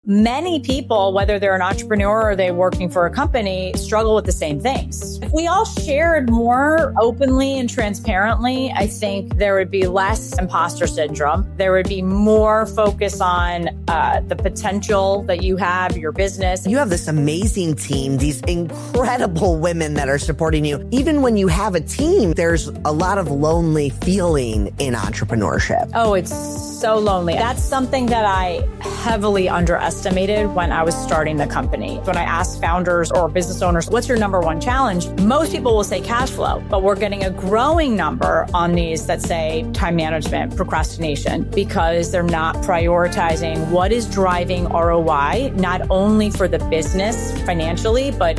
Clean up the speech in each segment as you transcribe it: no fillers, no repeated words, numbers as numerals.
Many people, whether they're an entrepreneur or they're working for a company, struggle with the same things. If we all shared more openly and transparently, I think there would be less imposter syndrome. There would be more focus on the potential that you have, your business. You have this amazing team, these incredible women that are supporting you. Even when you have a team, there's a lot of lonely feeling in entrepreneurship. Oh, it's so lonely. That's something that I heavily underestimated when I was starting the company. When I asked founders or business owners, what's your number one challenge? Most people will say cash flow, but we're getting a growing number on these that say time management, procrastination, because they're not prioritizing what is driving ROI, not only for the business financially, but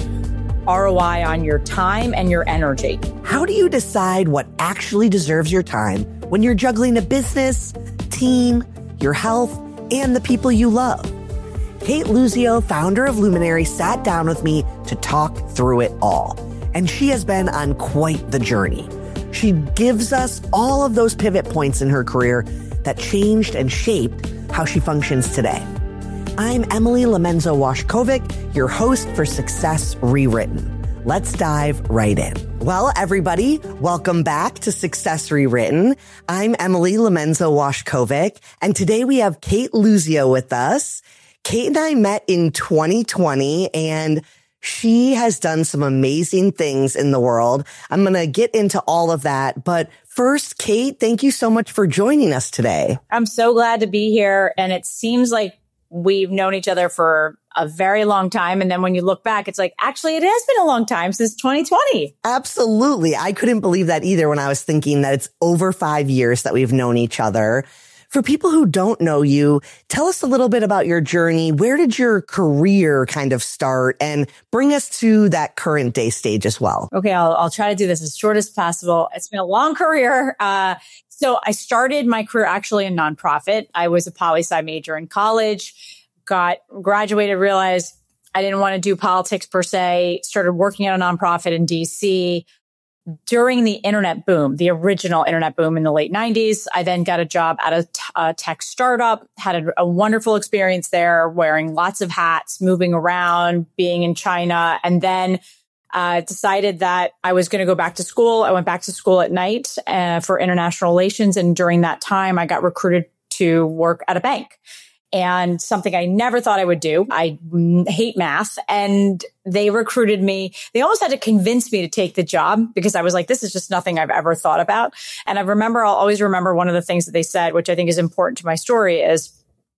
ROI on your time and your energy. How do you decide what actually deserves your time when you're juggling a business, team, your health, and the people you love? Kate Luzio, founder of Luminary, sat down with me to talk through it all. And she has been on quite the journey. She gives us all of those pivot points in her career that changed and shaped how she functions today. I'm Emily Lomenzo-Washkovic, your host for Success Rewritten. Let's dive right in. Well, everybody, welcome back to Success Rewritten. I'm Emily Lomenzo-Washkovic, and today we have Kate Luzio with us. Kate and I met in 2020, and she has done some amazing things in the world. I'm going to get into all of that. But first, Kate, thank you so much for joining us today. I'm so glad to be here. And it seems like we've known each other for a very long time. And then when you look back, it's like, actually, it has been a long time since 2020. Absolutely. I couldn't believe that either when I was thinking that it's over 5 years that we've known each other. For people who don't know you, tell us a little bit about your journey. Where did your career kind of start, and bring us to that current day stage as well? Okay, I'll try to do this as short as possible. It's been a long career. So I started my career actually in nonprofit. I was a poli-sci major in college, graduated, realized I didn't want to do politics per se, started working at a nonprofit in DC. During the internet boom, the original internet boom in the late 90s, I then got a job at a tech startup, had a wonderful experience there, wearing lots of hats, moving around, being in China, and then decided that I was going to go back to school. I went back to school at night for international relations. And during that time, I got recruited to work at a bank. And something I never thought I would do. I hate math. And they recruited me. They almost had to convince me to take the job because I was like, this is just nothing I've ever thought about. And I'll always remember one of the things that they said, which I think is important to my story, is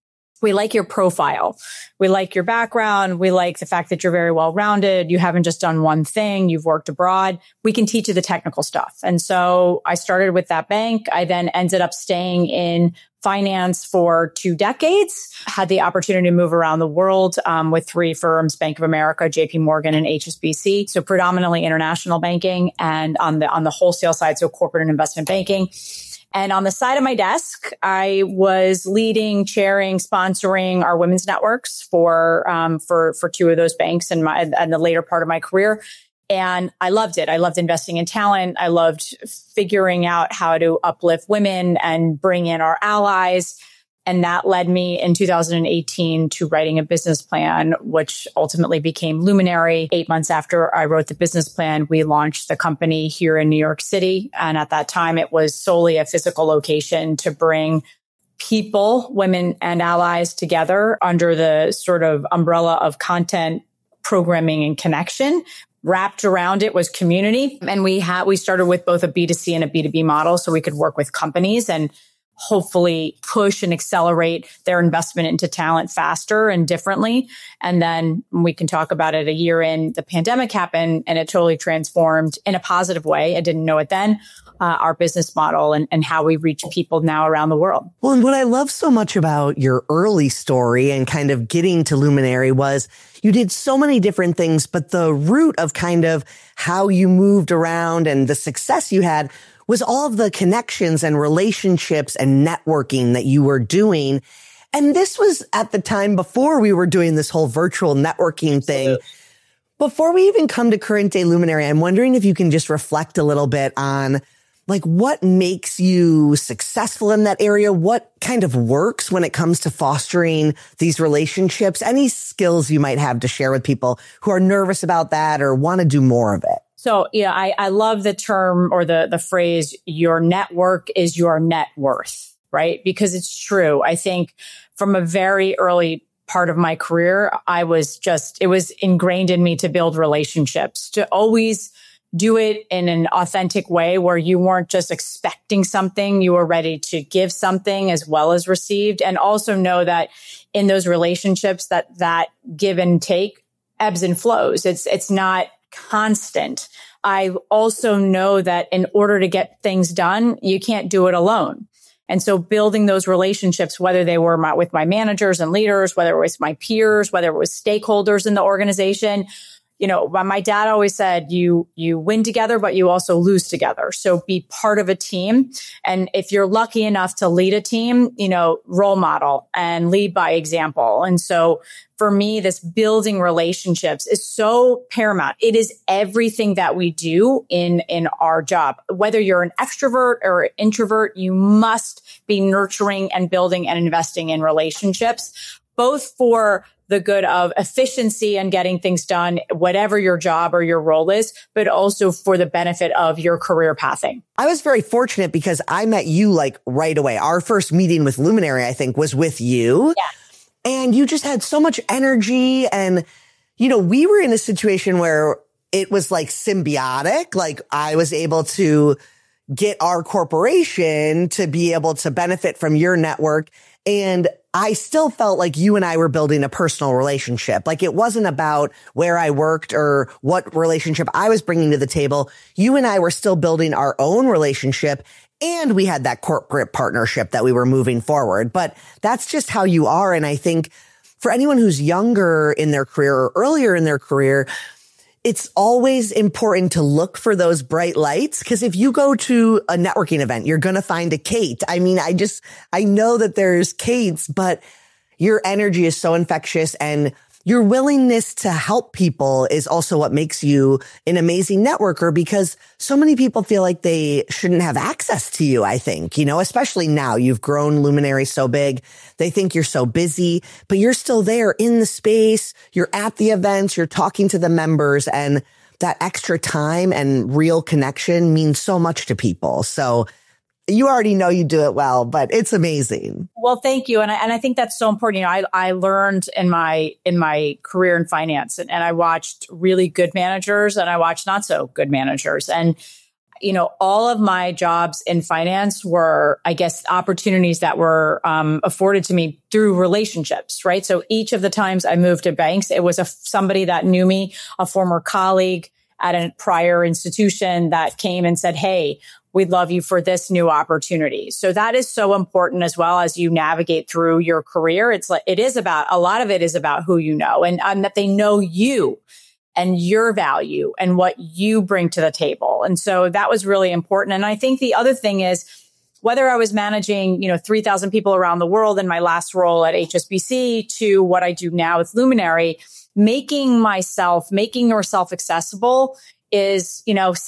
we like your profile. We like your background. We like the fact that you're very well-rounded. You haven't just done one thing. You've worked abroad. We can teach you the technical stuff. And so I started with that bank. I then ended up staying in finance for 2 decades, had the opportunity to move around the world with 3 firms, Bank of America, JP Morgan, and HSBC. So predominantly international banking, and on the wholesale side, so corporate and investment banking. And on the side of my desk, I was leading, chairing, sponsoring our women's networks for 2 of those banks in the later part of my career. And I loved it. I loved investing in talent. I loved figuring out how to uplift women and bring in our allies. And that led me in 2018 to writing a business plan, which ultimately became Luminary. 8 months after I wrote the business plan, we launched the company here in New York City. And at that time, it was solely a physical location to bring people, women, and allies together under the sort of umbrella of content, programming, and connection. Wrapped around it was community. And we started with both a B2C and a B2B model so we could work with companies and hopefully push and accelerate their investment into talent faster and differently. And then we can talk about it a year in, the pandemic happened and it totally transformed in a positive way. I didn't know it then. Our business model and how we reach people now around the world. Well, and what I love so much about your early story and kind of getting to Luminary was you did so many different things, but the root of kind of how you moved around and the success you had was all of the connections and relationships and networking that you were doing. And this was at the time before we were doing this whole virtual networking thing. Before we even come to current day Luminary, I'm wondering if you can just reflect a little bit on like what makes you successful in that area? What kind of works when it comes to fostering these relationships? Any skills you might have to share with people who are nervous about that or want to do more of it? So, yeah, I love the term or the phrase, your network is your net worth, right? Because it's true. I think from a very early part of my career, it was ingrained in me to build relationships, to always do it in an authentic way where you weren't just expecting something, you were ready to give something as well as received. And also know that in those relationships that give and take ebbs and flows. It's not constant. I also know that in order to get things done, you can't do it alone. And so building those relationships, whether they were with my managers and leaders, whether it was my peers, whether it was stakeholders in the organization, my dad always said, you win together, but you also lose together. So be part of a team. And if you're lucky enough to lead a team, role model and lead by example. And so for me, this building relationships is so paramount. It is everything that we do in our job. Whether you're an extrovert or an introvert, you must be nurturing and building and investing in relationships, both for the good of efficiency and getting things done, whatever your job or your role is, but also for the benefit of your career pathing. I was very fortunate because I met you like right away. Our first meeting with Luminary, I think, was with you. Yeah. And you just had so much energy. And, we were in a situation where it was like symbiotic. Like I was able to get our corporation to be able to benefit from your network. And I still felt like you and I were building a personal relationship. Like it wasn't about where I worked or what relationship I was bringing to the table. You and I were still building our own relationship. And we had that corporate partnership that we were moving forward. But that's just how you are. And I think for anyone who's younger in their career or earlier in their career, it's always important to look for those bright lights. Because if you go to a networking event, you're going to find a Kate. I mean, I know that there's Kates, but your energy is so infectious and your willingness to help people is also what makes you an amazing networker, because so many people feel like they shouldn't have access to you, I think, especially now you've grown Luminary so big. They think you're so busy, but you're still there in the space. You're at the events, you're talking to the members, and that extra time and real connection means so much to people. So you already know you do it well, but it's amazing. Well, thank you. And I think that's so important. I learned in my career in finance and I watched really good managers and I watched not so good managers. And, all of my jobs in finance were, I guess, opportunities that were afforded to me through relationships, right? So each of the times I moved to banks, it was somebody that knew me, a former colleague at a prior institution that came and said, hey, we'd love you for this new opportunity. So that is so important as well as you navigate through your career. A lot of it is about who you know and that they know you and your value and what you bring to the table. And so that was really important. And I think the other thing is, whether I was managing, 3,000 people around the world in my last role at HSBC to what I do now with Luminary, making yourself accessible is,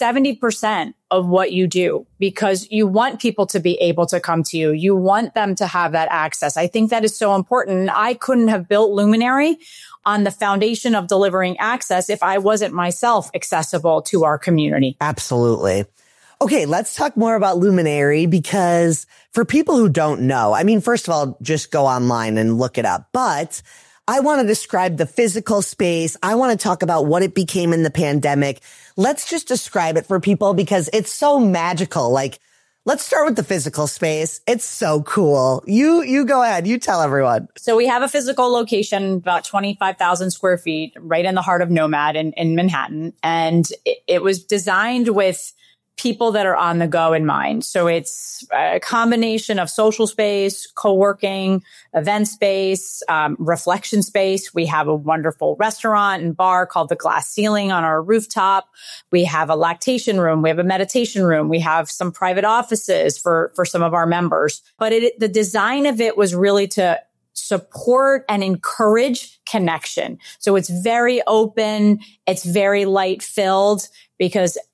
70% of what you do, because you want people to be able to come to you. You want them to have that access. I think that is so important. I couldn't have built Luminary on the foundation of delivering access if I wasn't myself accessible to our community. Absolutely. Okay, let's talk more about Luminary, because for people who don't know, first of all, just go online and look it up. But I want to describe the physical space. I want to talk about what it became in the pandemic. Let's just describe it for people because it's so magical. Let's start with the physical space. It's so cool. You go ahead. You tell everyone. So we have a physical location, about 25,000 square feet, right in the heart of Nomad in Manhattan. And it was designed with people that are on the go in mind. So it's a combination of social space, co-working, event space, reflection space. We have a wonderful restaurant and bar called The Glass Ceiling on our rooftop. We have a lactation room. We have a meditation room. We have some private offices for some of our members. But the design of it was really to support and encourage connection. So it's very open. It's very light filled, because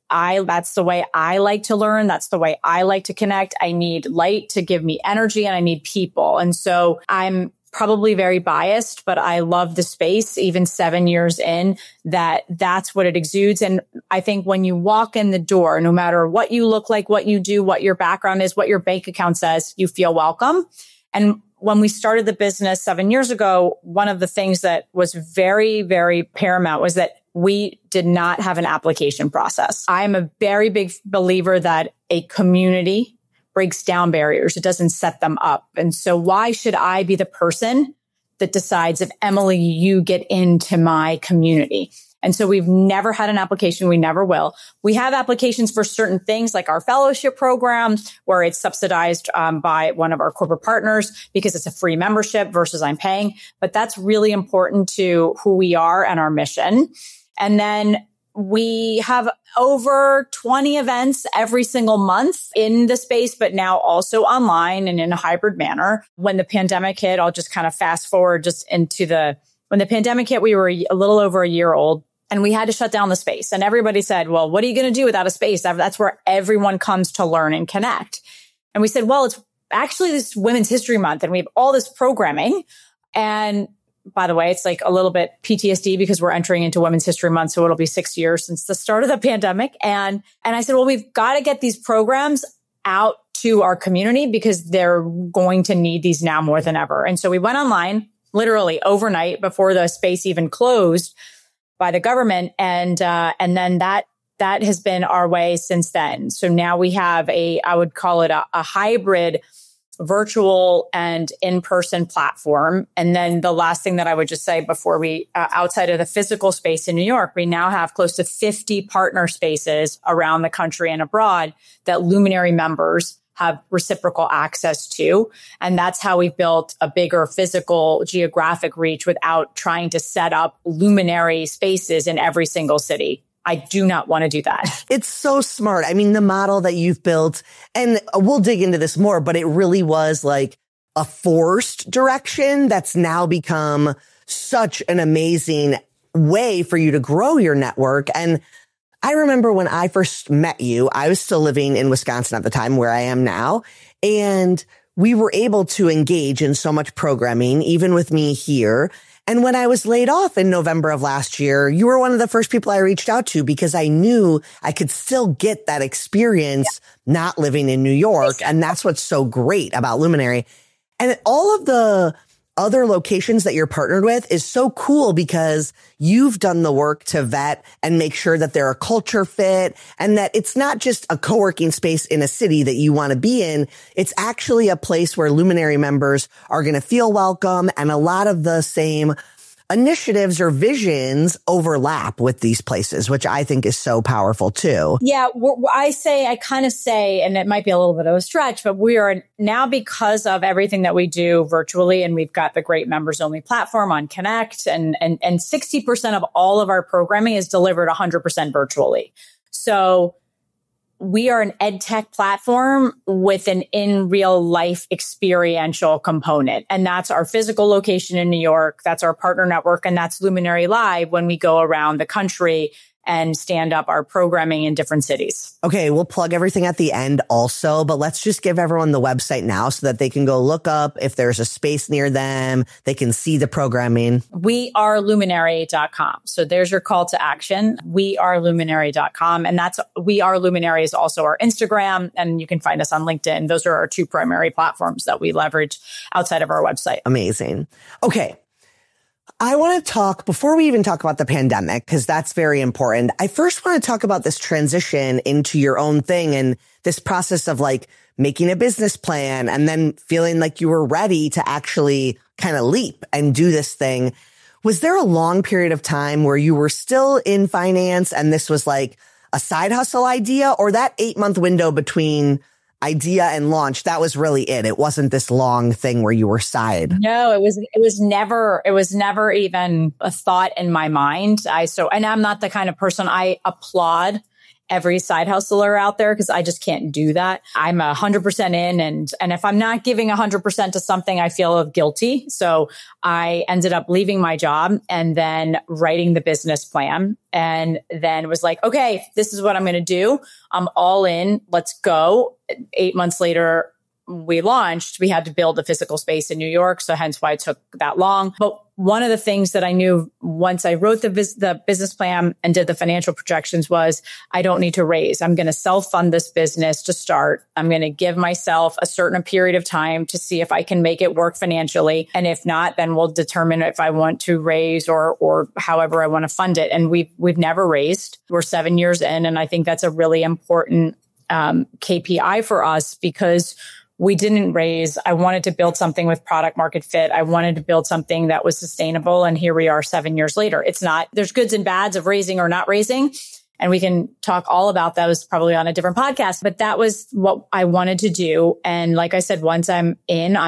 That's the way I like to learn. That's the way I like to connect. I need light to give me energy and I need people. And so I'm probably very biased, but I love the space, even 7 years in, that's what it exudes. And I think when you walk in the door, no matter what you look like, what you do, what your background is, what your bank account says, you feel welcome. And when we started the business 7 years ago, one of the things that was very, very paramount was that we did not have an application process. I'm a very big believer that a community breaks down barriers. It doesn't set them up. And so why should I be the person that decides if Emily, you get into my community? And so we've never had an application. We never will. We have applications for certain things like our fellowship program, where it's subsidized by one of our corporate partners because it's a free membership versus I'm paying. But that's really important to who we are and our mission. And then we have over 20 events every single month in the space, but now also online and in a hybrid manner. When the pandemic hit, I'll just kind of fast forward just when the pandemic hit, we were a little over a year old and we had to shut down the space. And everybody said, well, what are you going to do without a space? That's where everyone comes to learn and connect. And we said, well, it's actually this Women's History Month and we have all this programming. And by the way, it's like a little bit PTSD because we're entering into Women's History Month. So it'll be 6 years since the start of the pandemic. And I said, well, we've got to get these programs out to our community because they're going to need these now more than ever. And so we went online literally overnight before the space even closed by the government. And then that has been our way since then. So now we have I would call it a hybrid virtual and in-person platform. And then the last thing that I would just say before we, outside of the physical space in New York, we now have close to 50 partner spaces around the country and abroad that Luminary members have reciprocal access to. And that's how we've built a bigger physical geographic reach without trying to set up Luminary spaces in every single city. I do not want to do that. It's so smart. I mean, the model that you've built, and we'll dig into this more, but it really was like a forced direction that's now become such an amazing way for you to grow your network. And I remember when I first met you, I was still living in Wisconsin at the time where I am now. And we were able to engage in so much programming, even with me here. And when I was laid off in November of last year, you were one of the first people I reached out to because I knew I could still get that experience not living in New York. And that's what's so great about Luminary. And all of the other locations that you're partnered with is so cool because you've done the work to vet and make sure that they're a culture fit and that it's not just a co-working space in a city that you want to be in. It's actually a place where Luminary members are going to feel welcome, and a lot of the same initiatives or visions overlap with these places, which I think is so powerful too. Yeah, I kind of say, and it might be a little bit of a stretch, but we are now, because of everything that we do virtually, and we've got the great members only platform on Connect, and 60% of all of our programming is delivered 100% virtually. So we are an ed tech platform with an in real life experiential component. And that's our physical location in New York. That's our partner network. And that's Luminary Live when we go around the country and stand up our programming in different cities. Okay, we'll plug everything at the end also, but let's just give everyone the website now so that they can go look up if there's a space near them, they can see the programming. weareluminary.com. So there's your call to action, weareluminary.com. And that's We Are Luminary is also our Instagram, and you can find us on LinkedIn. Those are our two primary platforms that we leverage outside of our website. Amazing. Okay. I want to talk, before we even talk about the pandemic, because that's very important, I first want to talk about this transition into your own thing and this process of like making a business plan and then feeling like you were ready to actually kind of leap and do this thing. Was there a long period of time where you were still in finance and this was like a side hustle idea, or that 8-month window between idea and launch, that was really it? It wasn't this long thing where you were side. No, it was never even a thought in my mind. And I'm not the kind of person, I applaud every side hustler out there because I just can't do that. I'm 100% in. And if I'm not giving 100% to something, I feel guilty. So I ended up leaving my job and then writing the business plan and then was like, okay, this is what I'm going to do. I'm all in. Let's go. 8 months later, we launched. We had to build a physical space in New York. So hence why it took that long. But one of the things that I knew once I wrote the business plan and did the financial projections was I don't need to raise. I'm going to self-fund this business to start. I'm going to give myself a certain period of time to see if I can make it work financially. And if not, then we'll determine if I want to raise or however I want to fund it. And we've never raised. We're 7 years in. And I think that's a really important KPI for us because we didn't raise. I wanted to build something with product market fit. I wanted to build something that was sustainable. And here we are 7 years later. It's not, there's goods and bads of raising or not raising. And we can talk all about those probably on a different podcast, but that was what I wanted to do. And like I said, once I'm in.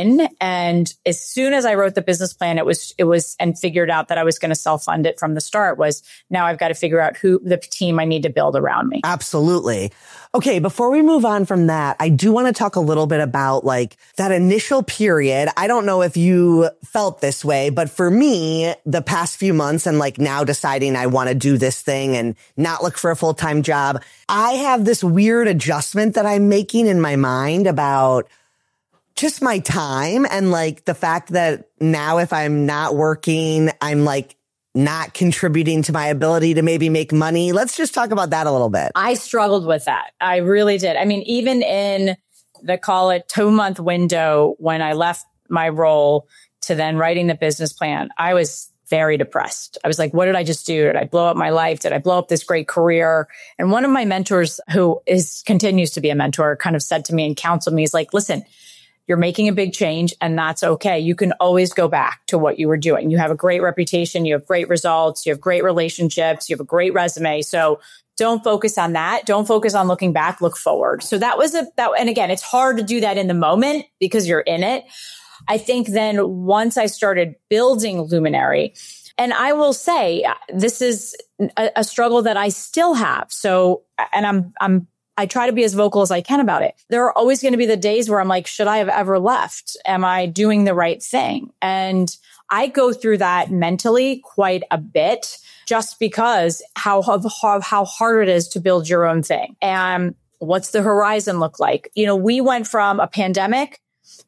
And as soon as I wrote the business plan, it was, and figured out that I was going to self-fund it from the start was now I've got to figure out who the team I need to build around me. Absolutely. Okay. Before we move on from that, I do want to talk a little bit about like that initial period. I don't know if you felt this way, but for me, the past few months and like now deciding I want to do this thing and not look for a full-time job, I have this weird adjustment that I'm making in my mind about just my time and like the fact that now if I'm not working, I'm like not contributing to my ability to maybe make money. Let's just talk about that a little bit. I struggled with that. I really did. I mean, even in the call it 2-month window when I left my role to then writing the business plan, I was very depressed. I was like, what did I just do? Did I blow up my life? Did I blow up this great career? And one of my mentors who continues to be a mentor kind of said to me and counseled me, is like, listen, you're making a big change and that's okay. You can always go back to what you were doing. You have a great reputation. You have great results. You have great relationships. You have a great resume. So don't focus on that. Don't focus on looking back, look forward. So that was and again, it's hard to do that in the moment because you're in it. I think then once I started building Luminary, and I will say this is a struggle that I still have. So, and I try to be as vocal as I can about it. There are always going to be the days where I'm like, should I have ever left? Am I doing the right thing? And I go through that mentally quite a bit just because how hard it is to build your own thing. And what's the horizon look like? You know, we went from a pandemic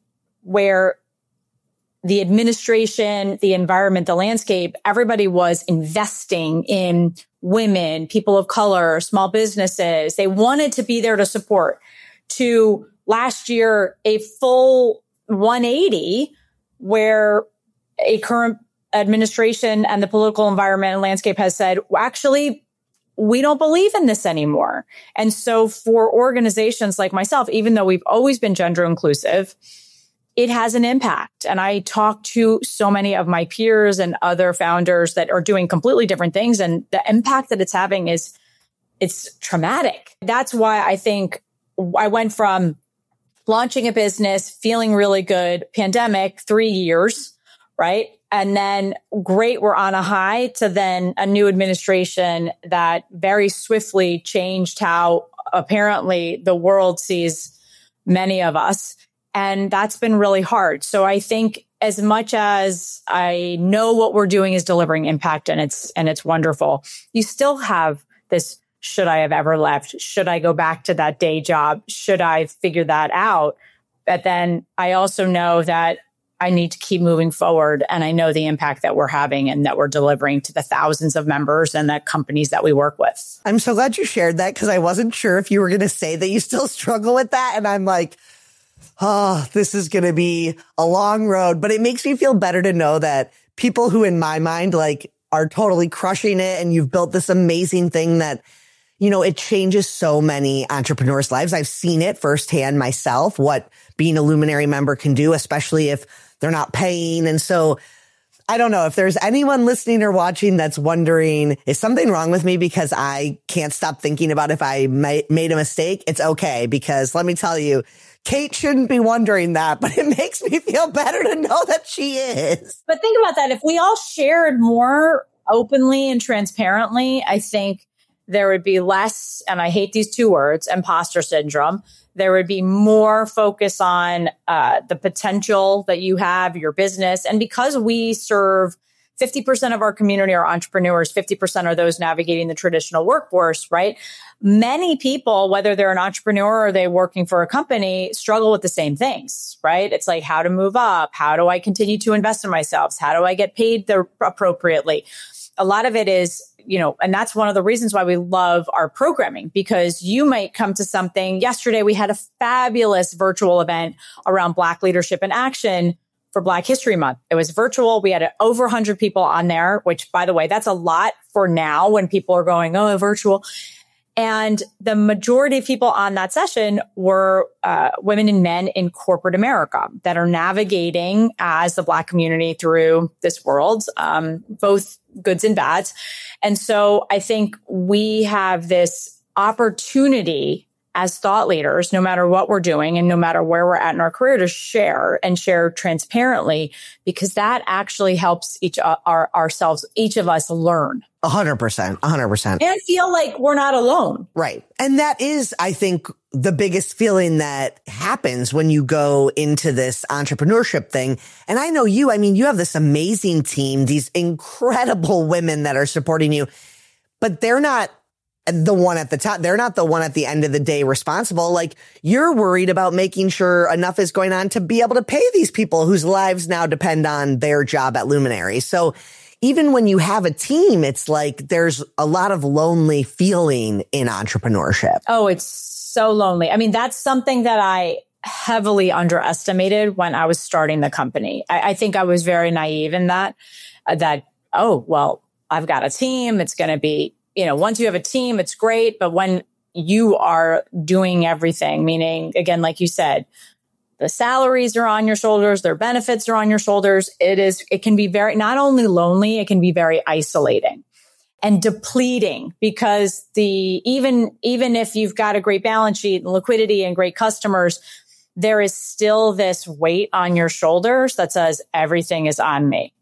where the administration, the environment, the landscape, everybody was investing in women, people of color, small businesses. They wanted to be there to support. To last year, a full 180 where a current administration and the political environment and landscape has said, well, actually, we don't believe in this anymore. And so for organizations like myself, even though we've always been gender inclusive, it has an impact. And I talk to so many of my peers and other founders that are doing completely different things. And the impact that it's having it's traumatic. That's why I think I went from launching a business, feeling really good, pandemic, 3 years, right? And then great, we're on a high, to then a new administration that very swiftly changed how apparently the world sees many of us. And that's been really hard. So I think as much as I know what we're doing is delivering impact and it's wonderful, you still have this, should I have ever left? Should I go back to that day job? Should I figure that out? But then I also know that I need to keep moving forward. And I know the impact that we're having and that we're delivering to the thousands of members and the companies that we work with. I'm so glad you shared that because I wasn't sure if you were going to say that you still struggle with that. And I'm like, oh, this is going to be a long road, but it makes me feel better to know that people who in my mind, like, are totally crushing it. And you've built this amazing thing that, you know, it changes so many entrepreneurs' lives. I've seen it firsthand myself, what being a Luminary member can do, especially if they're not paying. And so I don't know if there's anyone listening or watching that's wondering, is something wrong with me because I can't stop thinking about if I made a mistake? It's okay, because let me tell you, Kate shouldn't be wondering that, but it makes me feel better to know that she is. But think about that. If we all shared more openly and transparently, I think there would be less, and I hate these two words, imposter syndrome. There would be more focus on the potential that you have, your business. And because we serve 50% of our community are entrepreneurs, 50% are those navigating the traditional workforce, right? Many people, whether they're an entrepreneur or they're working for a company, struggle with the same things, right? It's like, how to move up? How do I continue to invest in myself? How do I get paid appropriately? A lot of it is, and that's one of the reasons why we love our programming, because you might come to something. Yesterday, we had a fabulous virtual event around Black leadership in action for Black History Month. It was virtual. We had over 100 people on there, which, by the way, that's a lot for now when people are going, oh, virtual. And the majority of people on that session were women and men in corporate America that are navigating as the Black community through this world, both goods and bads. And so I think we have this opportunity as thought leaders, no matter what we're doing and no matter where we're at in our career, to share transparently, because that actually helps each of us learn. 100%. And feel like we're not alone. Right. And that is, I think, the biggest feeling that happens when you go into this entrepreneurship thing. And I know you have this amazing team, these incredible women that are supporting you, but they're not the one at the top. They're not the one at the end of the day responsible. Like, you're worried about making sure enough is going on to be able to pay these people whose lives now depend on their job at Luminary. So even when you have a team, it's like there's a lot of lonely feeling in entrepreneurship. Oh, it's so lonely. I mean, that's something that I heavily underestimated when I was starting the company. I think I was very naive in that, oh, well, I've got a team. It's going to be, once you have a team, it's great. But when you are doing everything, meaning, again, like you said, the salaries are on your shoulders, their benefits are on your shoulders. It can be very, not only lonely, it can be very isolating and depleting, because even if you've got a great balance sheet and liquidity and great customers, there is still this weight on your shoulders that says everything is on me.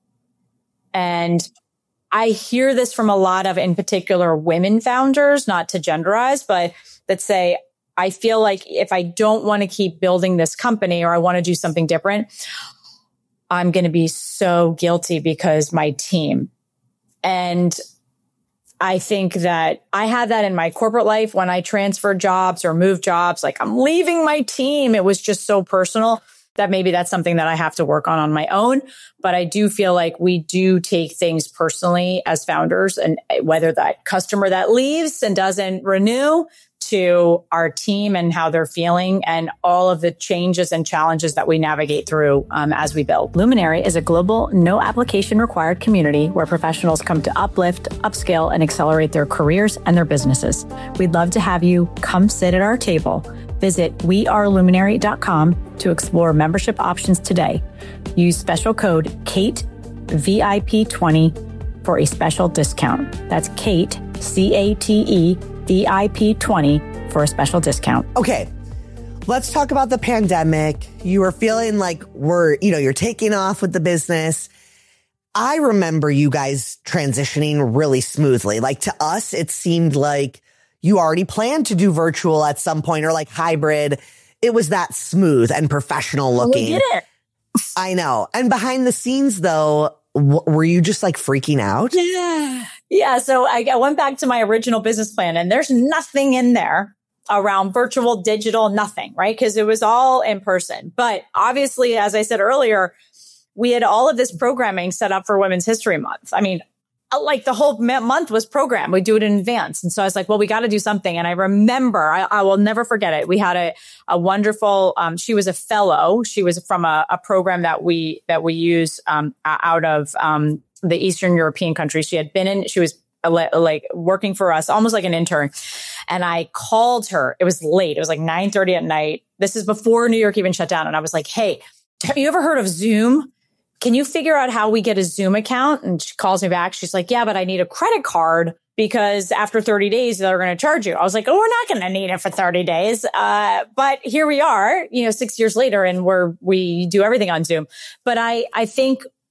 And I hear this from a lot of, in particular, women founders, not to genderize, but that say, I feel like if I don't want to keep building this company or I want to do something different, I'm going to be so guilty because my team. And I think that I had that in my corporate life when I transferred jobs or moved jobs, like I'm leaving my team. It was just so personal that maybe that's something that I have to work on my own. But I do feel like we do take things personally as founders, and whether that customer that leaves and doesn't renew, to our team and how they're feeling and all of the changes and challenges that we navigate through as we build. Luminary is a global, no application required community where professionals come to uplift, upscale, and accelerate their careers and their businesses. We'd love to have you come sit at our table. Visit weareluminary.com to explore membership options today. Use special code KATE VIP20 for a special discount. That's KATE, CATE, VIP20 for a special discount. Okay, let's talk about the pandemic. You were feeling like you're taking off with the business. I remember you guys transitioning really smoothly. Like, to us, it seemed like you already planned to do virtual at some point or like hybrid. It was that smooth and professional looking. We did it. I know. And behind the scenes, though, were you just like freaking out? Yeah. So I went back to my original business plan, and there's nothing in there around virtual, digital, nothing, right? Because it was all in person. But obviously, as I said earlier, we had all of this programming set up for Women's History Month. I mean, like the whole month was programmed. We do it in advance. And so I was like, well, we got to do something. And I remember, I will never forget it. We had a wonderful, she was a fellow. She was from a program that we use out of the Eastern European countries. She was like working for us, almost like an intern. And I called her. It was late. It was like 9:30 at night. This is before New York even shut down. And I was like, hey, have you ever heard of Zoom? Can you figure out how we get a Zoom account? And she calls me back. She's like, yeah, but I need a credit card because after 30 days, they're going to charge you. I was like, oh, we're not going to need it for 30 days. But here we are, 6 years later, and we do everything on Zoom. But I think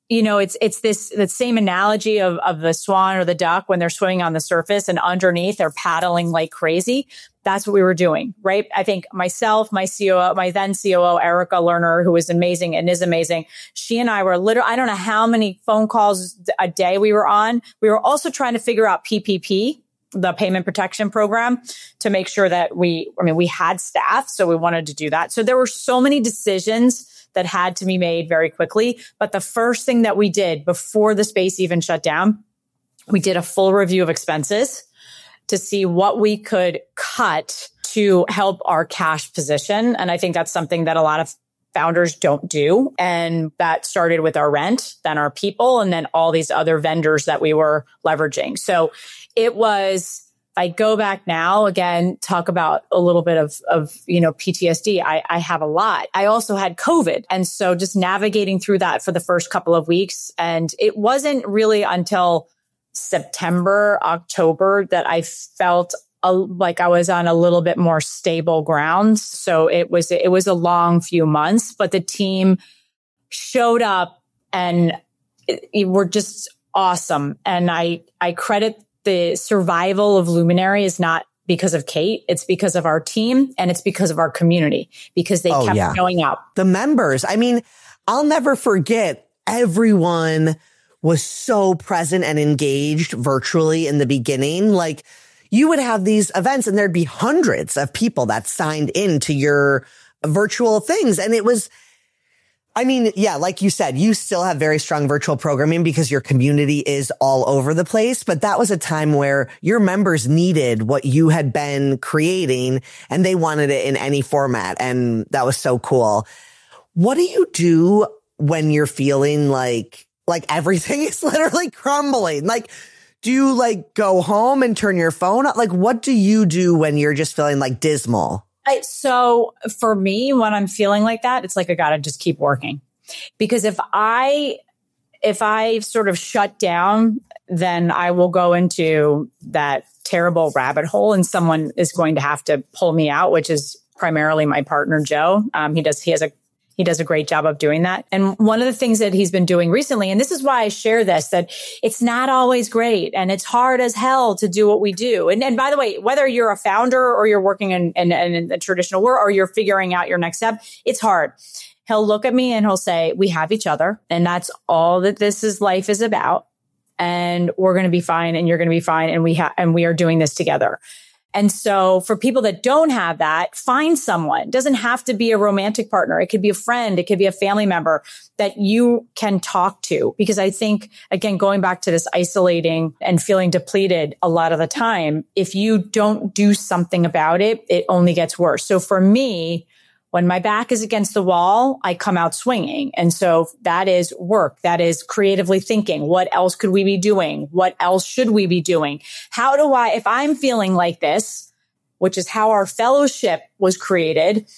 it's the same analogy of the swan or the duck when they're swimming on the surface and underneath they're paddling like crazy. That's what we were doing, right? I think myself, my COO, my then COO, Erica Lerner, who was amazing and is amazing. She and I were literally, I don't know how many phone calls a day we were on. We were also trying to figure out PPP, the payment protection program, to make sure that we had staff. So we wanted to do that. So there were so many decisions that had to be made very quickly. But the first thing that we did before the space even shut down, we did a full review of expenses to see what we could cut to help our cash position. And I think that's something that a lot of founders don't do. And that started with our rent, then our people, and then all these other vendors that we were leveraging. So it was, I go back now, again, talk about a little bit of PTSD. I have a lot. I also had COVID. And so just navigating through that for the first couple of weeks. And it wasn't really until September, October that I felt like I was on a little bit more stable ground. So it was a long few months, but the team showed up and were just awesome. And I credit the survival of Luminary is not because of Kate. It's because of our team and it's because of our community, because they kept showing up. The members. I mean, I'll never forget, everyone was so present and engaged virtually in the beginning. Like, you would have these events and there'd be hundreds of people that signed into your virtual things. And it was, like you said, you still have very strong virtual programming because your community is all over the place. But that was a time where your members needed what you had been creating and they wanted it in any format. And that was so cool. What do you do when you're feeling like everything is literally crumbling? Like, do you go home and turn your phone up? Like, what do you do when you're just feeling dismal? So for me, when I'm feeling like that, it's like, I got to just keep working, because if I sort of shut down, then I will go into that terrible rabbit hole and someone is going to have to pull me out, which is primarily my partner, Joe. He does a great job of doing that. And one of the things that he's been doing recently, and this is why I share this, that it's not always great and it's hard as hell to do what we do. And by the way, whether you're a founder or you're working in the traditional world or you're figuring out your next step, it's hard. He'll look at me and he'll say, we have each other. And that's all that life is about. And we're going to be fine and you're going to be fine. And we are doing this together. And so for people that don't have that, find someone. It doesn't have to be a romantic partner. It could be a friend. It could be a family member that you can talk to. Because I think, again, going back to this isolating and feeling depleted a lot of the time, if you don't do something about it, it only gets worse. So for me, when my back is against the wall, I come out swinging. And so that is work. That is creatively thinking. What else could we be doing? What else should we be doing? If I'm feeling like this, which is how our fellowship was created,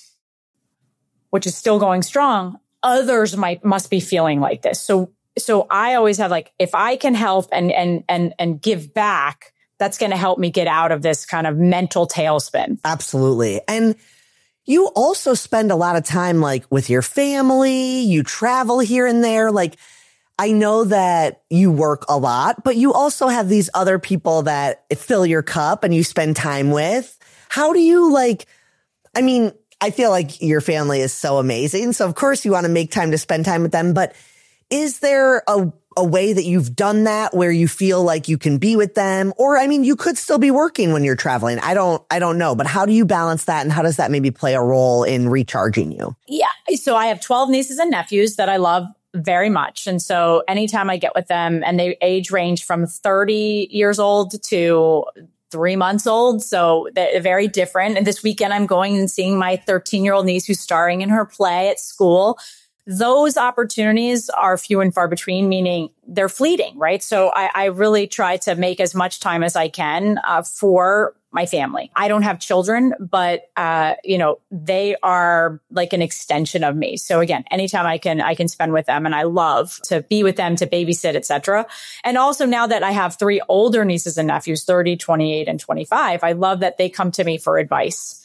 which is still going strong, others must be feeling like this. So I always have if I can help and give back, that's going to help me get out of this kind of mental tailspin. Absolutely. And you also spend a lot of time with your family. You travel here and there. I know that you work a lot, but you also have these other people that fill your cup and you spend time with. How do you I feel like your family is so amazing. So of course you want to make time to spend time with them, but is there a way that you've done that where you feel like you can be with them? Or, you could still be working when you're traveling. I don't know, but how do you balance that? And how does that maybe play a role in recharging you? Yeah. So I have 12 nieces and nephews that I love very much. And so anytime I get with them, and they age range from 30 years old to 3 months old. So they're very different. And this weekend I'm going and seeing my 13-year-old niece who's starring in her play at school. Those opportunities are few and far between, meaning they're fleeting, right? So I really try to make as much time as I can for my family. I don't have children, but they are like an extension of me. So again, anytime I can spend with them, and I love to be with them, to babysit, etc. And also now that I have 3 older nieces and nephews, 30, 28, and 25, I love that they come to me for advice.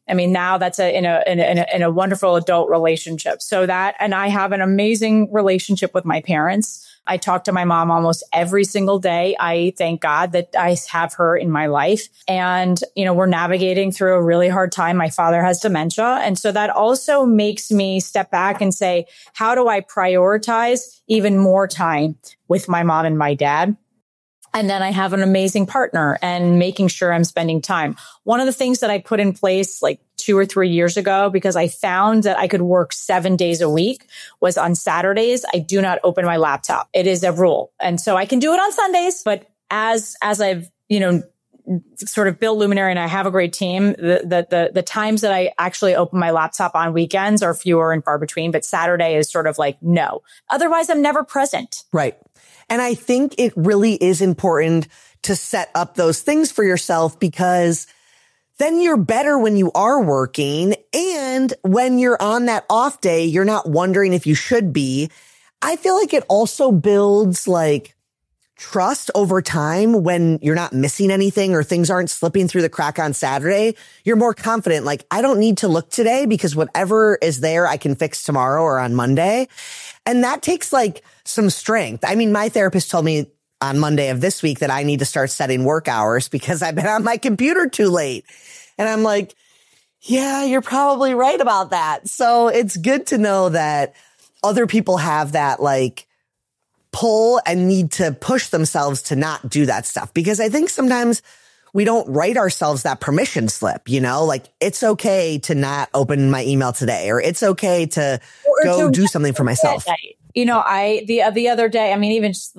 I mean, now that's in a wonderful adult relationship. So that, and I have an amazing relationship with my parents. I talk to my mom almost every single day. I thank God that I have her in my life. And, we're navigating through a really hard time. My father has dementia. And so that also makes me step back and say, how do I prioritize even more time with my mom and my dad? And then I have an amazing partner and making sure I'm spending time. One of the things that I put in place like 2 or 3 years ago, because I found that I could work 7 days a week, was on Saturdays, I do not open my laptop. It is a rule. And so I can do it on Sundays, but as I've, sort of built Luminary and I have a great team, the times that I actually open my laptop on weekends are fewer and far between, but Saturday is sort of like, no. Otherwise, I'm never present. Right. And I think it really is important to set up those things for yourself, because then you're better when you are working. And when you're on that off day, you're not wondering if you should be. I feel like it also builds like trust over time when you're not missing anything or things aren't slipping through the crack on Saturday. You're more confident. Like, I don't need to look today because whatever is there, I can fix tomorrow or on Monday. And that takes like some strength. I mean, my therapist told me on Monday of this week that I need to start setting work hours because I've been on my computer too late. And I'm like, yeah, you're probably right about that. So it's good to know that other people have that like pull and need to push themselves to not do that stuff. Because I think sometimes we don't write ourselves that permission slip, like it's okay to not open my email today, or it's okay to go do something for myself. The other day, I mean, even just,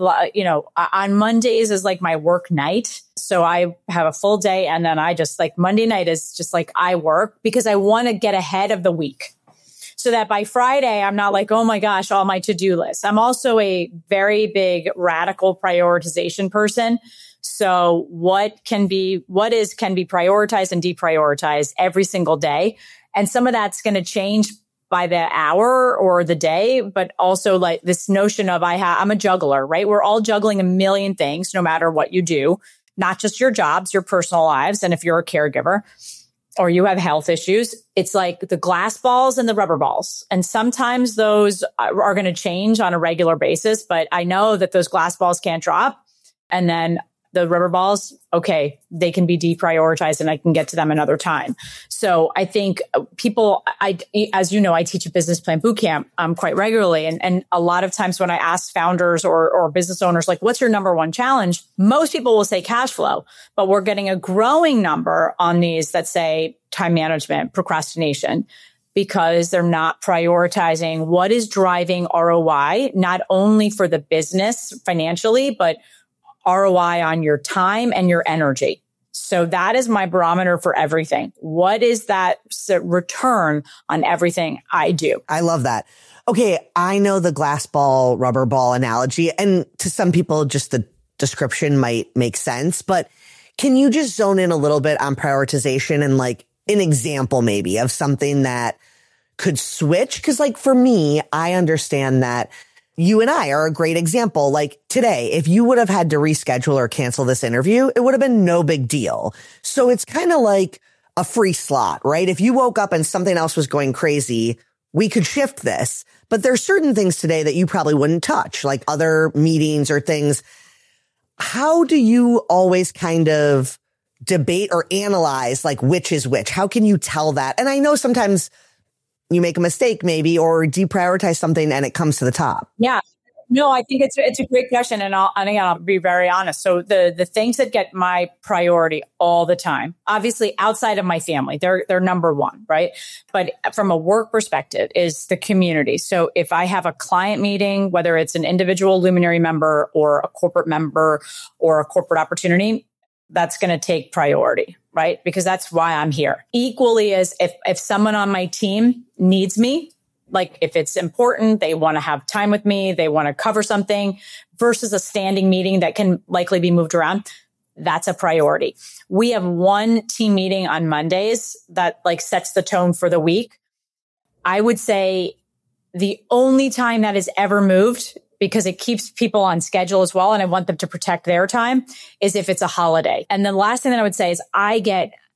on Mondays is like my work night. So I have a full day, and then I just like Monday night is just like I work because I want to get ahead of the week, so that by Friday, I'm not like, oh my gosh, all my to-do lists. I'm also a very big radical prioritization person. So what can be prioritized and deprioritized every single day. And some of that's going to change by the hour or the day, but also like this notion of I'm a juggler, right? We're all juggling a million things, no matter what you do, not just your jobs, your personal lives. And if you're a caregiver, or you have health issues, it's like the glass balls and the rubber balls. And sometimes those are going to change on a regular basis, but I know that those glass balls can't drop. And then the rubber balls, okay, they can be deprioritized and I can get to them another time. So I think people, as you know, I teach a business plan bootcamp quite regularly. And a lot of times when I ask founders or business owners, like, what's your number one challenge? Most people will say cash flow, but we're getting a growing number on these that say time management, procrastination, because they're not prioritizing what is driving ROI, not only for the business financially, but ROI on your time and your energy. So that is my barometer for everything. What is that return on everything I do? I love that. Okay, I know the glass ball, rubber ball analogy, and to some people, just the description might make sense, but can you just zone in a little bit on prioritization and like an example maybe of something that could switch? Because like for me, I understand that you and I are a great example. Like today, if you would have had to reschedule or cancel this interview, it would have been no big deal. So it's kind of like a free slot, right? If you woke up and something else was going crazy, we could shift this. But there's certain things today that you probably wouldn't touch, like other meetings or things. How do you always kind of debate or analyze like which is which? How can you tell that? And I know sometimes you make a mistake maybe or deprioritize something and it comes to the top. Yeah. No, I think it's a great question. And again, I'll be very honest. So the things that get my priority all the time, obviously outside of my family, they're number one, right? But from a work perspective is the community. So if I have a client meeting, whether it's an individual Luminary member or a corporate member or a corporate opportunity, that's going to take priority, right? Because that's why I'm here. Equally as if someone on my team needs me, like if it's important, they want to have time with me, they want to cover something versus a standing meeting that can likely be moved around, that's a priority. We have one team meeting on Mondays that like sets the tone for the week. I would say the only time that is ever moved, because it keeps people on schedule as well, and I want them to protect their time, is if it's a holiday. And the last thing that I would say is I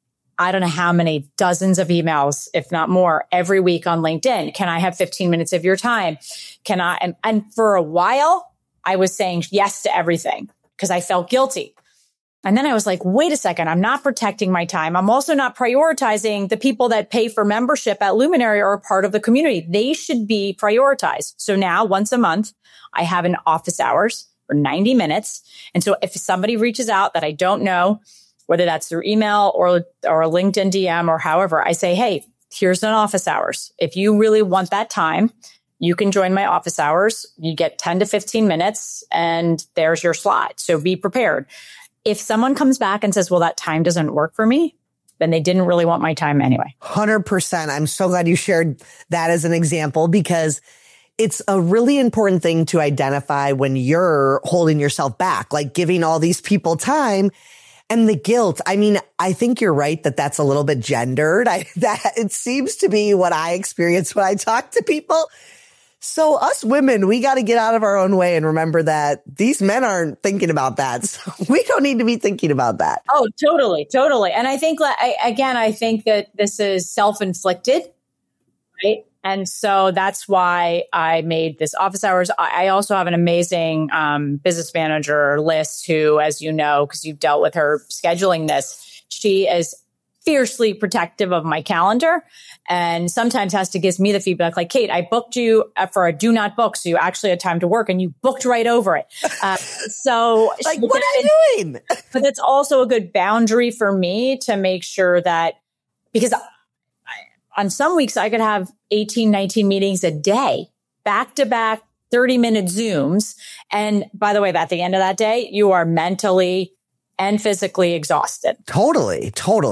I don't know how many dozens of emails, if not more, every week on LinkedIn. Can I have 15 minutes of your time? Can I? And for a while, I was saying yes to everything because I felt guilty. And then I was like, wait a second, I'm not protecting my time. I'm also not prioritizing the people that pay for membership at Luminary or are part of the community. They should be prioritized. So now once a month, I have an office hours for 90 minutes. And so if somebody reaches out that I don't know, whether that's through email or a LinkedIn DM or however, I say, hey, here's an office hours. If you really want that time, you can join my office hours. You get 10 to 15 minutes and there's your slot. So be prepared. If someone comes back and says, well, that time doesn't work for me, then they didn't really want my time anyway. 100%. I'm so glad you shared that as an example because it's a really important thing to identify when you're holding yourself back, like giving all these people time and the guilt. I mean, I think you're right that that's a little bit gendered. That it seems to be what I experience when I talk to people. So us women, we got to get out of our own way and remember that these men aren't thinking about that. So we don't need to be thinking about that. Oh, totally. Totally. And I think, I think that this is self-inflicted, right? And so that's why I made this office hours. I also have an amazing business manager, Liz, who, as you know, because you've dealt with her scheduling this, she is fiercely protective of my calendar and sometimes has to give me the feedback like, Kate, I booked you for a do not book. So you actually had time to work and you booked right over it. So like, what are you doing? But that's also a good boundary for me to make sure that, because on some weeks I could have 18, 19 meetings a day, back to back 30-minute Zooms. And by the way, at the end of that day, you are mentally and physically exhausted. Totally.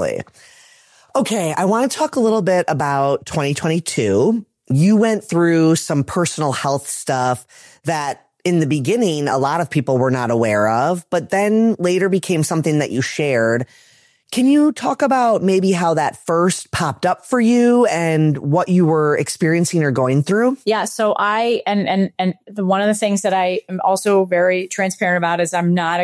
Okay, I want to talk a little bit about 2022. You went through some personal health stuff that in the beginning, a lot of people were not aware of, but then later became something that you shared. Can you talk about maybe how that first popped up for you and what you were experiencing or going through? Yeah. So one of the things that I am also very transparent about is I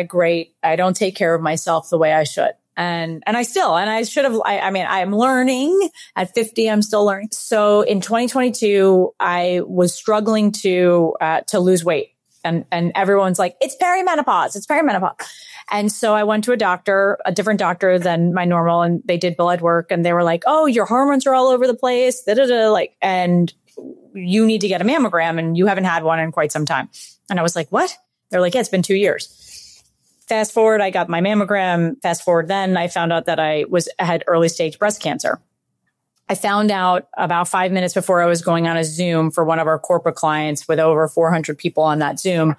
don't take care of myself the way I should. And I should have, I'm learning at 50. I'm still learning. So in 2022, I was struggling to lose weight and everyone's like, it's perimenopause. And so I went to a different doctor than my normal, and they did blood work and they were like, oh, your hormones are all over the place. And you need to get a mammogram and you haven't had one in quite some time. And I was like, what? They're like, yeah, it's been 2 years. Fast forward, I got my mammogram. Fast forward, then I found out that I had early stage breast cancer. I found out about 5 minutes before I was going on a Zoom for one of our corporate clients with over 400 people on that Zoom.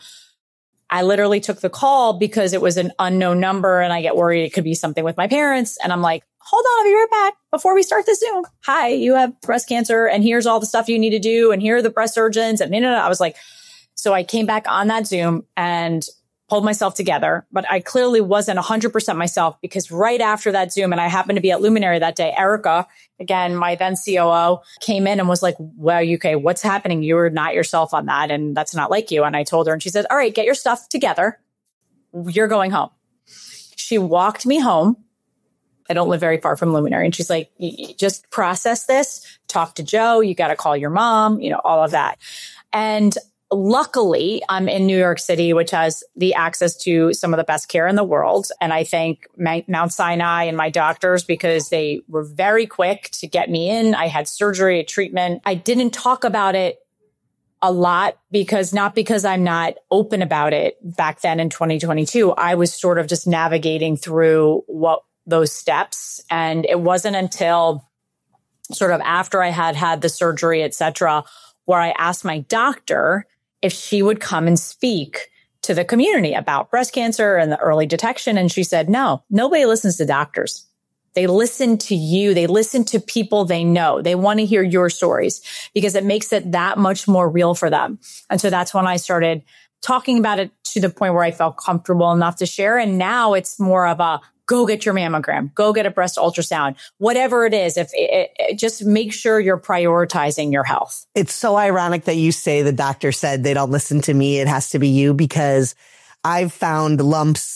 I literally took the call because it was an unknown number and I get worried it could be something with my parents. And I'm like, hold on, I'll be right back before we start the Zoom. Hi, you have breast cancer and here's all the stuff you need to do. And here are the breast surgeons. And I was like, so I came back on that Zoom and pulled myself together, but I clearly wasn't 100% myself because right after that Zoom, and I happened to be at Luminary that day, Erica, again, my then COO, came in and was like, well, UK, what's happening? You were not yourself on that. And that's not like you. And I told her and she said, all right, get your stuff together. You're going home. She walked me home. I don't live very far from Luminary. And she's like, just process this, talk to Joe. You got to call your mom, all of that. And luckily, I'm in New York City, which has the access to some of the best care in the world. And I thank Mount Sinai and my doctors because they were very quick to get me in. I had surgery, a treatment. I didn't talk about it a lot not because I'm not open about it back then in 2022. I was sort of just navigating through those steps. And it wasn't until sort of after I had the surgery, et cetera, where I asked my doctor if she would come and speak to the community about breast cancer and the early detection. And she said, no, nobody listens to doctors. They listen to you. They listen to people they know. They want to hear your stories because it makes it that much more real for them. And so that's when I started talking about it to the point where I felt comfortable enough to share. And now it's more of a go get your mammogram, go get a breast ultrasound, whatever it is. Just make sure you're prioritizing your health. It's so ironic that you say the doctor said they don't listen to me. It has to be you because I've found lumps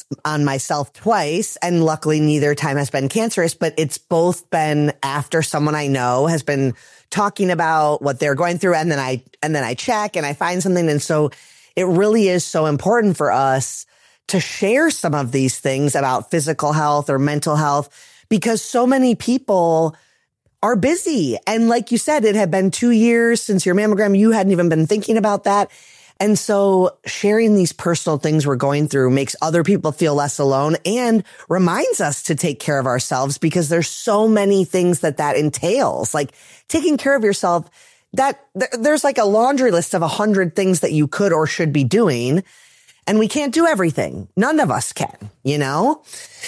this on myself twice, and luckily neither time has been cancerous, but it's both been after someone I know has been talking about what they're going through. And then I check and I find something. And so it really is so important for us to share some of these things about physical health or mental health, because so many people are busy. And like you said, it had been 2 years since your mammogram. You hadn't even been thinking about that. And so sharing these personal things we're going through makes other people feel less alone and reminds us to take care of ourselves, because there's so many things that entails. Like taking care of yourself, that there's like a laundry list of 100 things that you could or should be doing. And we can't do everything. None of us can, you know?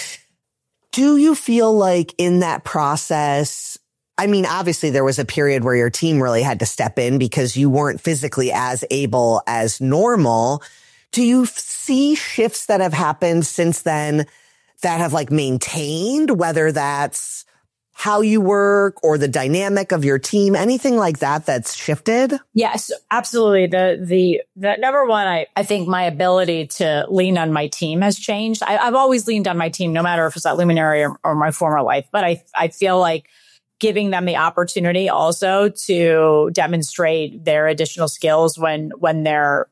Do you feel like in that process, I mean, obviously there was a period where your team really had to step in because you weren't physically as able as normal. Do you see shifts that have happened since then that have like maintained, whether that's how you work or the dynamic of your team, anything like that that's shifted? Yes, absolutely. The number one, I think my ability to lean on my team has changed. I've always leaned on my team, no matter if it's at Luminary or my former life. But I feel like giving them the opportunity also to demonstrate their additional skills when they're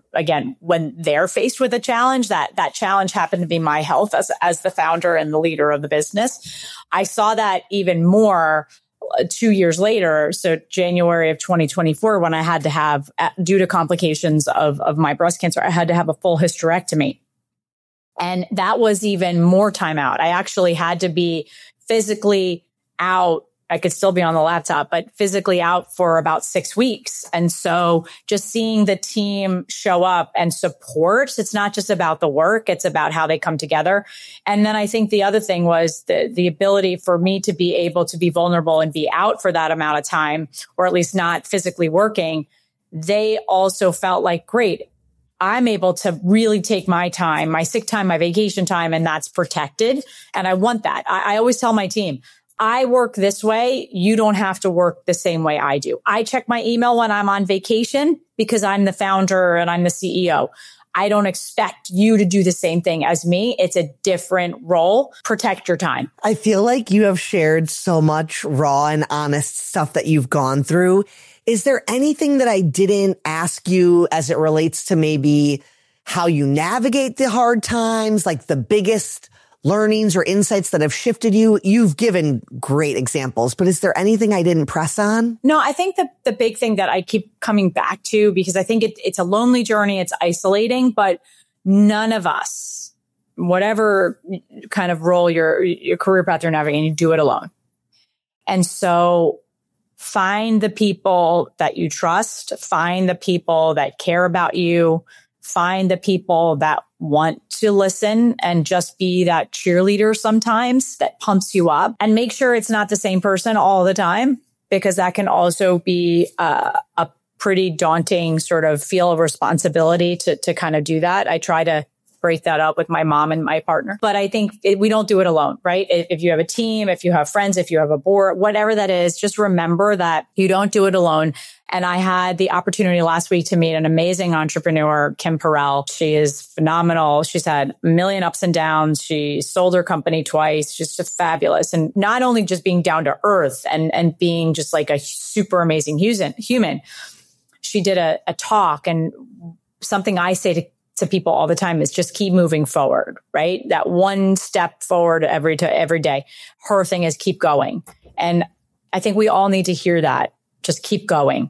faced with a challenge, that challenge happened to be my health as the founder and the leader of the business. I saw that even more 2 years later. So January of 2024, when I had to have, due to complications of my breast cancer, I had to have a full hysterectomy. And that was even more time out. I actually had to be physically out. I could still be on the laptop, but physically out for about 6 weeks. And so just seeing the team show up and support, it's not just about the work, it's about how they come together. And then I think the other thing was the ability for me to be able to be vulnerable and be out for that amount of time, or at least not physically working. They also felt like, great, I'm able to really take my time, my sick time, my vacation time, and that's protected. And I want that. I always tell my team, I work this way. You don't have to work the same way I do. I check my email when I'm on vacation because I'm the founder and I'm the CEO. I don't expect you to do the same thing as me. It's a different role. Protect your time. I feel like you have shared so much raw and honest stuff that you've gone through. Is there anything that I didn't ask you as it relates to maybe how you navigate the hard times, like the biggest learnings or insights that have shifted you? You've given great examples, but is there anything I didn't press on? No, I think the big thing that I keep coming back to, because I think it's a lonely journey, it's isolating, but none of us, whatever kind of role your career path you're navigating, you do it alone. And so find the people that you trust, find the people that care about you, find the people that want to listen and just be that cheerleader sometimes that pumps you up, and make sure it's not the same person all the time, because that can also be a pretty daunting sort of feel of responsibility to kind of do that. I try to break that up with my mom and my partner, but I think we don't do it alone, right? If you have a team, if you have friends, if you have a board, whatever that is, just remember that you don't do it alone. And I had the opportunity last week to meet an amazing entrepreneur, Kim Perrell. She is phenomenal. She's had a million ups and downs. She sold her company twice. She's just fabulous. And not only just being down to earth and being just like a super amazing human. She did a talk, and something I say to people all the time is just keep moving forward, right? That one step forward every day. Her thing is keep going. And I think we all need to hear that. Just keep going,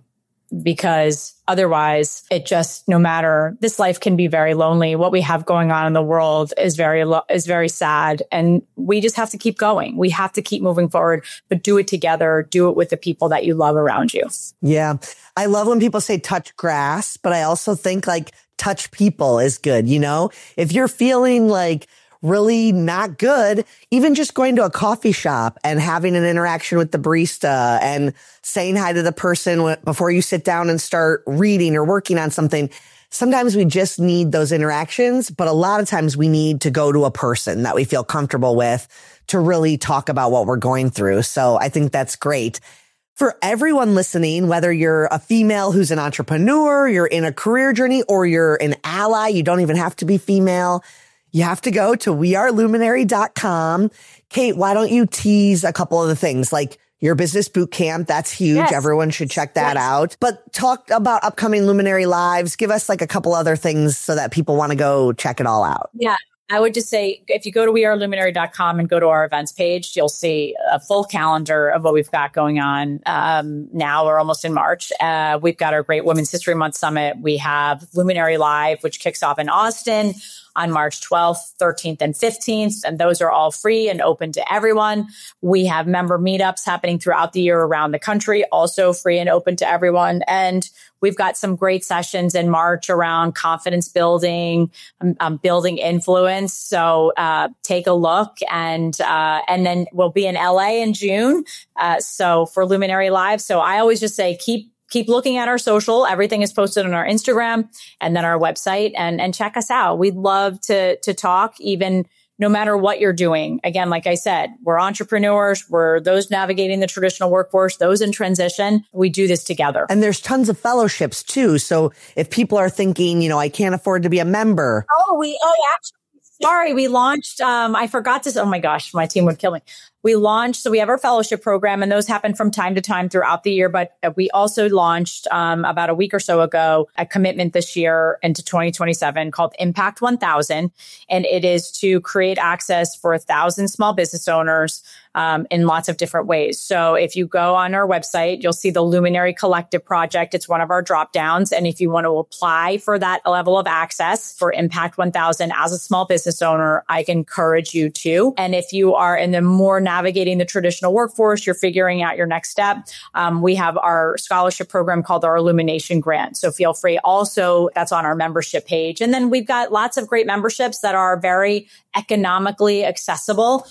because otherwise it just, no matter, this life can be very lonely. What we have going on in the world is very sad. And we just have to keep going. We have to keep moving forward, but do it together. Do it with the people that you love around you. Yeah. I love when people say touch grass, but I also think like touch people is good. You know, if you're feeling like really not good, even just going to a coffee shop and having an interaction with the barista and saying hi to the person before you sit down and start reading or working on something. Sometimes we just need those interactions, but a lot of times we need to go to a person that we feel comfortable with to really talk about what we're going through. So I think that's great. For everyone listening, whether you're a female who's an entrepreneur, you're in a career journey, or you're an ally, you don't even have to be female. you have to go to weareluminary.com. Kate, why don't you tease a couple of the things like your business boot camp? That's huge. Yes. Everyone should check that out. But talk about upcoming Luminary Lives. Give us like a couple other things so that people want to go check it all out. Yeah. I would just say, if you go to weareluminary.com and go to our events page, you'll see a full calendar of what we've got going on. Now we're almost in March. We've got our great Women's History Month Summit. We have Luminary Live, which kicks off in Austin on March 12th, 13th, and 15th. And those are all free and open to everyone. We have member meetups happening throughout the year around the country, also free and open to everyone. And we've got some great sessions in March around confidence building, building influence. So take a look, and then we'll be in LA in June. So for Luminary Live. So I always just say, keep looking at our social. Everything is posted on our Instagram and then our website, and check us out. We'd love to talk, even no matter what you're doing. Again, like I said, we're entrepreneurs. We're those navigating the traditional workforce, those in transition. We do this together. And there's tons of fellowships too. So if people are thinking, I can't afford to be a member. Sorry, we launched, I forgot to, oh my gosh, my team would kill me. So we have our fellowship program, and those happen from time to time throughout the year. But we also launched about a week or so ago a commitment this year into 2027 called Impact 1000. And it is to create access for 1,000 small business owners in lots of different ways. So if you go on our website, you'll see the Luminary Collective Project. It's one of our drop downs. And if you want to apply for that level of access for Impact 1000 as a small business owner, I encourage you to. And if you are in the more navigating the traditional workforce, you're figuring out your next step, we have our scholarship program called our Illumination Grant. So feel free. Also, that's on our membership page. And then we've got lots of great memberships that are very economically accessible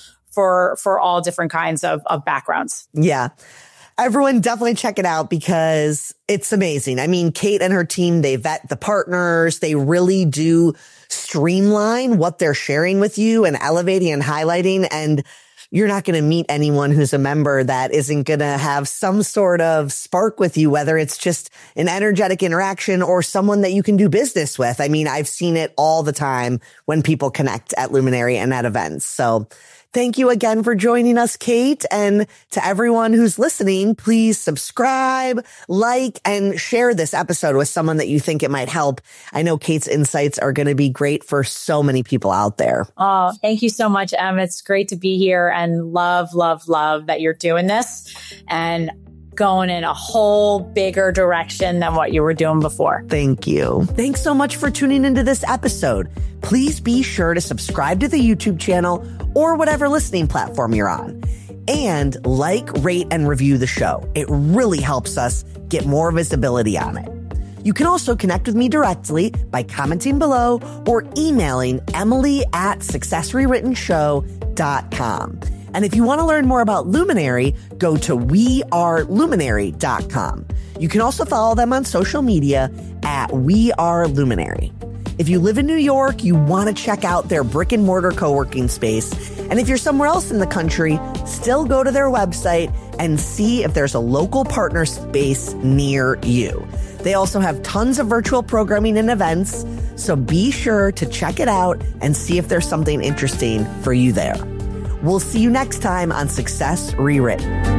for all different kinds of backgrounds. Yeah. Everyone definitely check it out because it's amazing. I mean, Kate and her team, they vet the partners. They really do streamline what they're sharing with you and elevating and highlighting. And you're not going to meet anyone who's a member that isn't going to have some sort of spark with you, whether it's just an energetic interaction or someone that you can do business with. I mean, I've seen it all the time when people connect at Luminary and at events. So thank you again for joining us, Kate. And to everyone who's listening, please subscribe, like, and share this episode with someone that you think it might help. I know Kate's insights are going to be great for so many people out there. Oh, thank you so much, Em. It's great to be here, and love that you're doing this and going in a whole bigger direction than what you were doing before. Thank you. Thanks so much for tuning into this episode. Please be sure to subscribe to the YouTube channel or whatever listening platform you're on. And like, rate, and review the show. It really helps us get more visibility on it. You can also connect with me directly by commenting below or emailing emily@successrewrittenshow.com. And if you want to learn more about Luminary, go to weareluminary.com. You can also follow them on social media at weareluminary. If you live in New York, you want to check out their brick and mortar co-working space. And if you're somewhere else in the country, still go to their website and see if there's a local partner space near you. They also have tons of virtual programming and events, so be sure to check it out and see if there's something interesting for you there. We'll see you next time on Success Rewritten.